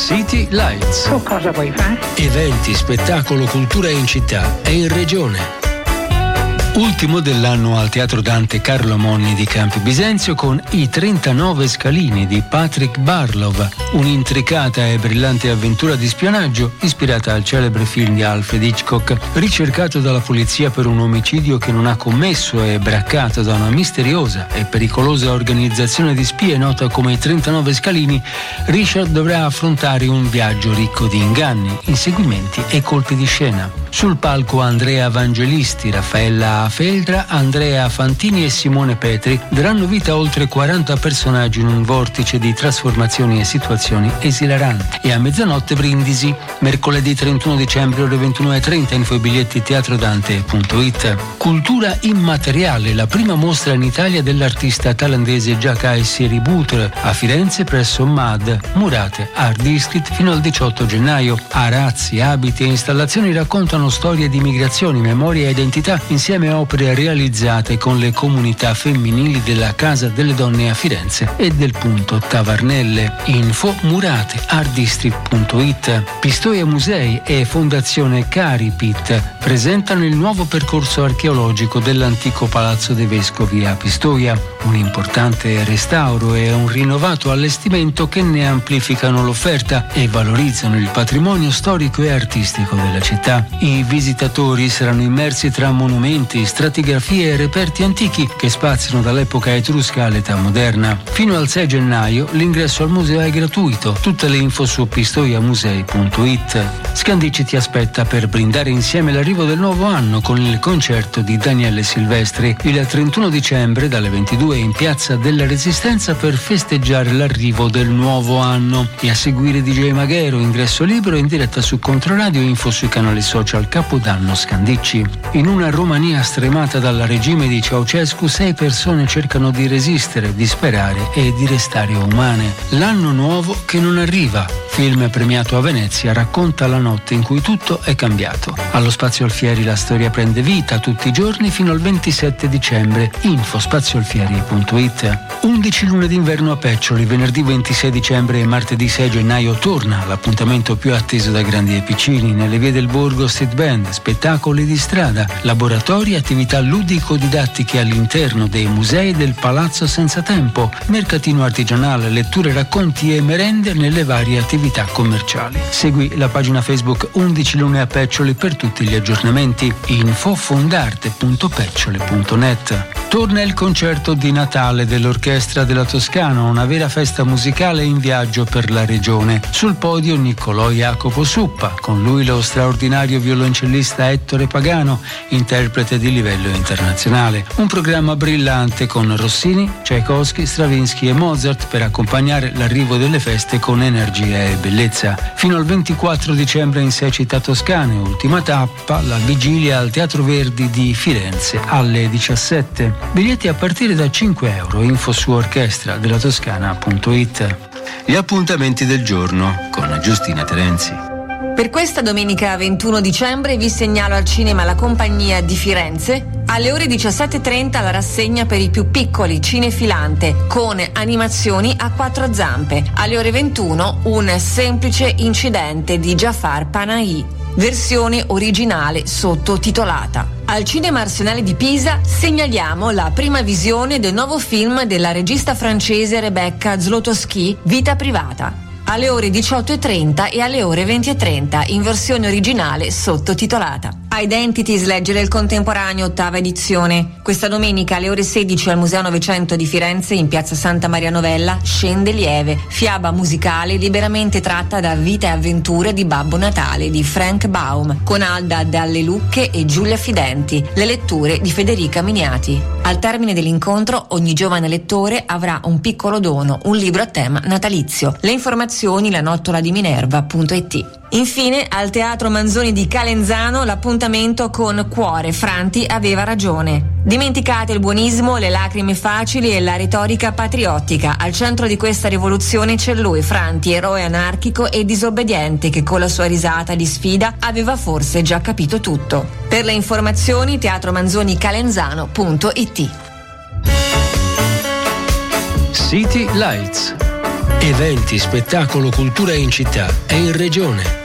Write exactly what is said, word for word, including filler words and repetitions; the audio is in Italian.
City Lights. Tu cosa vuoi fare? Eventi, spettacolo, cultura in città e in regione. Ultimo dell'anno al Teatro Dante Carlo Monni di Campi Bisenzio con I trentanove scalini di Patrick Barlow, un'intricata e brillante avventura di spionaggio ispirata al celebre film di Alfred Hitchcock, ricercato dalla polizia per un omicidio che non ha commesso e braccato da una misteriosa e pericolosa organizzazione di spie nota come I trentanove scalini. Richard dovrà affrontare un viaggio ricco di inganni, inseguimenti e colpi di scena. Sul palco Andrea Vangelisti, Raffaella Feldra, Andrea Fantini e Simone Petri daranno vita a oltre quaranta personaggi in un vortice di trasformazioni e situazioni esilaranti. E a mezzanotte Brindisi, mercoledì trentuno dicembre ore ventuno e trenta, info e biglietti teatrodante punto it. Cultura immateriale, la prima mostra in Italia dell'artista thailandese Jakai Siributur a Firenze presso M A D, Murate Art District fino al diciotto gennaio. Arazzi, abiti e installazioni raccontano storie di migrazioni, memoria e identità insieme a opere realizzate con le comunità femminili della Casa delle Donne a Firenze e del Punto Tavarnelle. Info murate art district punto it. Pistoia Musei e Fondazione Caripit presentano il nuovo percorso archeologico dell'antico Palazzo dei Vescovi a Pistoia, un importante restauro e un rinnovato allestimento che ne amplificano l'offerta e valorizzano il patrimonio storico e artistico della città. I visitatori saranno immersi tra monumenti, stratigrafie e reperti antichi che spaziano dall'epoca etrusca all'età moderna. Fino al sei gennaio l'ingresso al museo è gratuito. Tutte le info su pistoiamusei punto it. Scandicci ti aspetta per brindare insieme l'arrivo del nuovo anno con il concerto di Daniele Silvestri il trentuno dicembre dalle ventidue in Piazza della Resistenza per festeggiare l'arrivo del nuovo anno. E a seguire D J Maghero, ingresso libero in diretta su Controradio, info sui canali social Capodanno Scandicci. In una Romania stremata dal regime di Ceaușescu, sei persone cercano di resistere, di sperare e di restare umane. L'anno nuovo che non arriva. Film premiato a Venezia racconta la notte in cui tutto è cambiato. Allo Spazio Alfieri la storia prende vita tutti i giorni fino al ventisette dicembre. Info spazioalfieri punto it. undici lune d'inverno a Peccioli, venerdì ventisei dicembre e martedì sei gennaio torna l'appuntamento più atteso da grandi e piccini. Nelle vie del borgo street band, spettacoli di strada, laboratori, attività ludico-didattiche all'interno dei musei del Palazzo Senza Tempo, mercatino artigianale, letture, racconti e merende nelle varie attività commerciali. Segui la pagina Facebook undici lune a Peccioli per tutti gli aggiornamenti. Info fondarte punto peccioli punto net. Torna il concerto di Natale dell'Orchestra della Toscana, una vera festa musicale in viaggio per la regione. Sul podio Niccolò Jacopo Suppa, con lui lo straordinario violoncellista Ettore Pagano, interprete di livello internazionale. Un programma brillante con Rossini, Tchaikovsky, Stravinsky e Mozart per accompagnare l'arrivo delle feste con energia e bellezza. Fino al ventiquattro dicembre in sei città toscane, ultima tappa, la vigilia al Teatro Verdi di Firenze alle diciassette. Biglietti a partire da cinque euro, info su orchestra della toscana punto it. Gli appuntamenti del giorno con Giustina Terenzi. Per questa domenica ventuno dicembre vi segnalo al cinema La Compagnia di Firenze. Alle ore diciassette e trenta la rassegna per i più piccoli, Cinefilante, con animazioni a quattro zampe. Alle ore ventuno un semplice incidente di Jafar Panahi, versione originale sottotitolata. Al Cinema Arsenale di Pisa segnaliamo la prima visione del nuovo film della regista francese Rebecca Zlotowski, Vita privata. Alle ore diciotto e trenta e alle ore venti e trenta in versione originale sottotitolata. Identities, leggere il contemporaneo, ottava edizione. Questa domenica alle ore sedici al Museo Novecento di Firenze in piazza Santa Maria Novella Scende lieve, fiaba musicale liberamente tratta da Vita e avventure di Babbo Natale di Frank Baum, con Alda Dalle Lucche e Giulia Fidenti, le letture di Federica Miniati. Al termine dell'incontro ogni giovane lettore avrà un piccolo dono, un libro a tema natalizio. Le informazioni la nottola di minerva punto it. Infine, al Teatro Manzoni di Calenzano l'appuntamento con Cuore, Franti aveva ragione. Dimenticate il buonismo, le lacrime facili e la retorica patriottica. Al centro di questa rivoluzione c'è lui, Franti, eroe anarchico e disobbediente che con la sua risata di sfida aveva forse già capito tutto. Per le informazioni teatro manzoni calenzano punto it. City Lights. Eventi, spettacolo, cultura in città e in regione.